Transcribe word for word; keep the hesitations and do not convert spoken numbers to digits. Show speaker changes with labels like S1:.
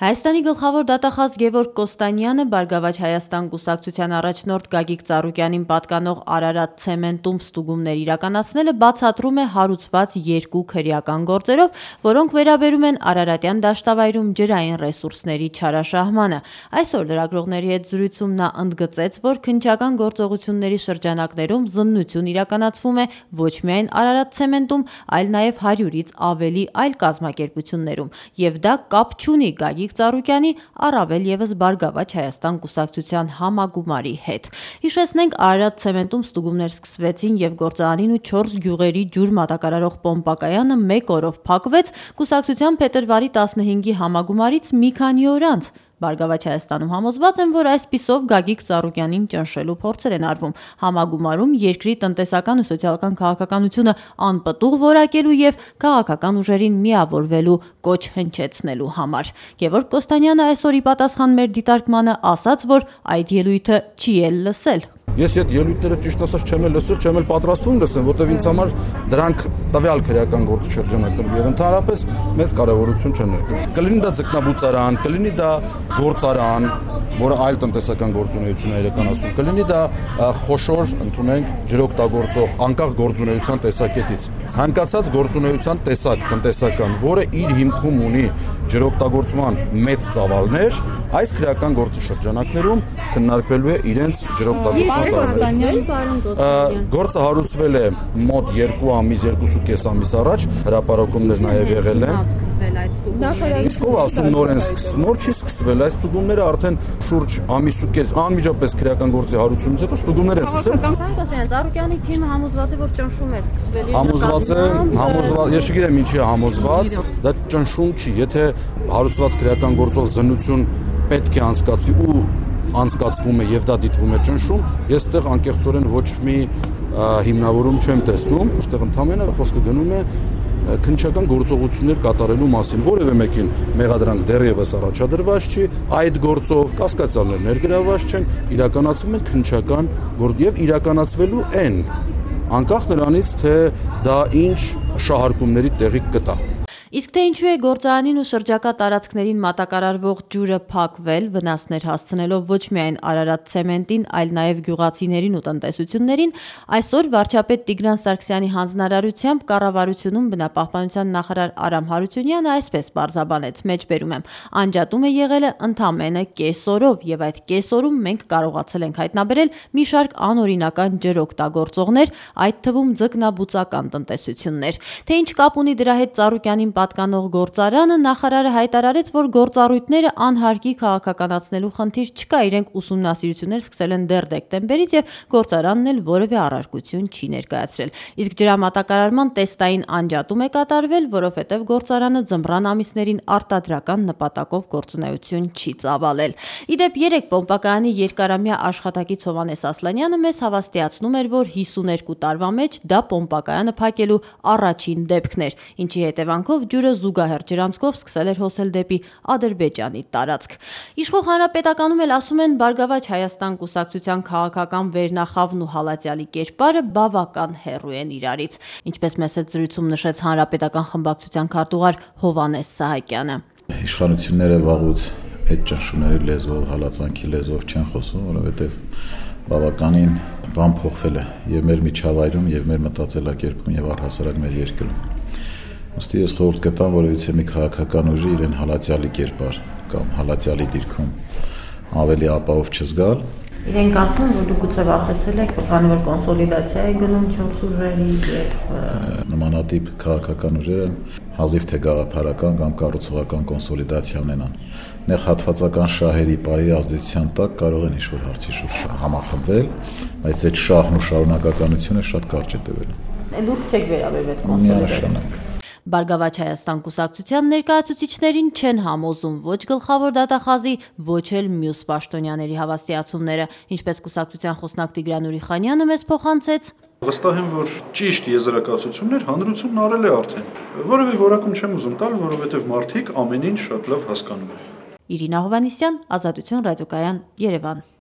S1: Հայաստանի գլխավոր դատախազ Գևորգ Կոստանյանը Բարգավաճ Հայաստան կուսակցության առաջնորդ Գագիկ Ծառուկյանին պատկանող Արարատ ցեմենտում ստուգումներ իրականացնելը բացատրում է հարուցված երկու քրեական գործերով, որոնք վերաբերում են Արարատյան դաշտավայրում ջրային ռեսուրսների չարաշահմանը։ Այսօր լրագրողների հետ զրույցում նա ընդգծեց, որ քննչական գործողությունների շրջանակներում զննություն իրականացվում է ոչ միայն Արարատ ցեմենտում, այլ նաև հարյուրից ավելի այլ կազմակերպություններում, եւ դա կապ չունի Գագիկ Ծառուկյանի, առավել ևս Բարգավաճ Հայաստան կուսակցության համագումարի հետ։ Հիշեցնենք, Արարատ ցեմենտում ստուգումներ սկսվեցին եւ գործարանին ու չորս գյուղերի ջուր մատակարարող պոմպակայանը մեկ օրով փակվեց կուսակցության փետրվարի տասնհինգի համագումարից մի քանի օր անց։ Բարգավաճ Հայաստանում համոզված են, որ այսպիսով Գագիկ Ծառուկյանին ճնշելու փորձեր են արվում համագումարում երկրի տնտեսական ու սոցիալական քաղաքականությունը անպտուղ որակելու եւ քաղաքական ուժերին միավորվելու կոչ հնչեցնելու համար։ Գևորգ Կոստանյանը այսօր ի պատասխան մեր դիտարկմանը ասաց, որ այդ ելույթը չի էլ լսել։
S2: Ես այդ ելույթները ճիշտ ասած չեմ էլ լսել, չեմ էլ պատրաստվում լսեմ, որտեղ ինձ համար դրանք տվյալ քրեական գործի շրջանակներում եւ ընդհանրապես մեծ կարեւորություն չեն ներկայացնում։ Կլինի դա ձկնաբուծարան, կլինի դա գործարան, որը այլ տնտեսական գործունեություն է իրականացնում, կլինի դա խոշոր, ընդունենք, ջրօգտագործող անկախ գործունեության տեսակետից։ Ցանկացած գործունեության տեսակ տնտեսական, որը իր հիմքում ունի ջրօգտագործման մեծ ծավալներ, այս քրեական գործի շրջանակներում քննարկվելու է իրենց ջրօգտագործման Գործը հարուցվել է մոտ երկու ամիս, երկու կես ամիս առաջ, հրապարակումներ նաև եղել են։ Իսկ ով ասում նոր են սկսվել, նոր չի սկսվել, այս ստուգումները արդեն շուրջ ամիս ու կես, անմիջապես քրեական գործի հարուցումից հետո ստուգումներ են սկսվել։
S1: Ծառուկյանի թիմը համոզված է, որ ճնշում է սկսվել։
S2: Համոզված է, համոզված, ես չգիտեմ ինչի է համոզված, դա ճնշում չի, եթե հարուցված քրեական գործով զննություն պետք է անցկացվի ու անցկացվում է եւ դա դիտվում է ճնշում, ես այդտեղ անկեղծորեն ոչ մի հիմնավորում չեմ տեսնում, այստեղ ընդհանրապես խոսքը գնում է քննչական գործողություններ կատարելու մասին, որևէ մեկին մեղադրանք դեռևս առաջադրված չի, այդ գործով կասկածյալներ ներգրավված չեն, իրականացվում են քննչական գործ եւ իրականացվելու են, անկախ նրանից, թե դա ինչ շահարկումների տեղի կտա։
S1: Իսկ թե ինչու է գործարանին ու շրջակա տարածքներին մատակարարվող ջուրը փակվել, վնասներ հասցնելով ոչ միայն Արարատ ցեմենտին, այլ նաև գյուղացիներին ու տնտեսություններին, այսօր վարչապետ Տիգրան Սարգսյանի հանձնարարությամբ կառավարությունում բնապահպանության նախարար Արամ Հարությունյանը այսպես պարզաբանեց, մեջբերում եմ, անջատում է եղել ընդամենը կես օրով եւ այդ կես օրում մենք կարողացել ենք հայտնաբերել մի շարք անօրինական ջրօգտագործողներ, այդ թվում ձկնաբուծական տնտեսություններ։ Թե ինչ կապ ունի դրա հետ Ծառուկյանին պատկանող գործարանը, նախարարը հայտարարեց, որ գործառույթները անհարկի քաղաքականացնելու խնդիր չկա, իրենք ուսումնասիրություններ սկսել են դեռ դեկտեմբերից եւ գործարանն էլ որևէ առարկություն չի ներկայացրել։ Իսկ ջրամատակարարման տեստային անջատում է կատարվել, որովհետեւ գործարանը ձմռան ամիսներին արտադրական նպատակով գործունեություն չի ծավալել։ Իդեպ երեք պոմպակայանի երկարամյա աշխատակից Հովհաննես Ասլանյանը մեզ հավաստիացնում էր, որ հիսուներկու տարվա մեջ դա պոմպակայանը փակելու առաջին դեպքն էր, ինչի հետևանքով ջուրը զուգահեռ ջրանցքով սկսել էր հոսել դեպի Ադրբեջանի տարածք։ Իշխող հանրապետականում էլ ասում են Բարգավաճ Հայաստան կուսակցության քաղաքական վերնախավն ու հալածյալի կերպարը բավական հեռու են իրարից, ինչպես մեծ զրույցում նշեց հանրապետական խմբակցության քարտուղար Հովհաննես Սահակյանը։
S3: Իշխանությունները վաղուց այդ ճնշումների լեզվով, հալածանքի լեզվով չեն խոսում, որովհետև բավականին բան փոխվել է եւ մեր միջավայրում, եւ մեր մտածելակերպում, եւ առհասարակ մեր երկրում։ Ոստի ես խորհուրդ կտամ, որովհետև մի քաղաքական ուժի իրեն հալածյալի կերպար կամ հալածյալի դիրքում ավելի ապահով չզգալ։
S1: Իրենք ասում են, որ դուք գուցե վախեցել եք, քանի որ կոնսոլիդացիա է գնում չորս ուժերի եւ
S3: նմանատիպ քաղաքական ուժերը հազիվ թե գաղափարական կամ կառուցողական կոնսոլիդացիա ունենան։ Նեղ հատվածական շահերի պայի ազդեցության տակ կարող են ինչ-որ հարցի շուրջ համախմբվել, բայց այդ շահն ու շարունակականությունը շատ կարճ է տևելու։
S1: Լուրջ չեք վերաբերվել կոնսոլիդացիային։ Բարգավաճ Հայաստան կուսակցության ներկայացուցիչներին չեն համոզում ոչ գլխավոր դատախազի, ոչ էլ մյուս պաշտոնյաների հավաստիացումները, ինչպես կուսակցության խոսնակ Տիգրան Ուրիխանյանը մեզ փոխանցեց։
S4: Վստահ եմ, որ ճիշտ եզրակացություններ հանրությունն արել է արդեն։ Որևէ որակում չեմ ուզում տալ, որովհետև մարդիկ ամեն ինչ շատ լավ հասկանում են։
S1: Իրինա Հովհաննիսյան, Ազատություն ռադիոկայան, Երևան։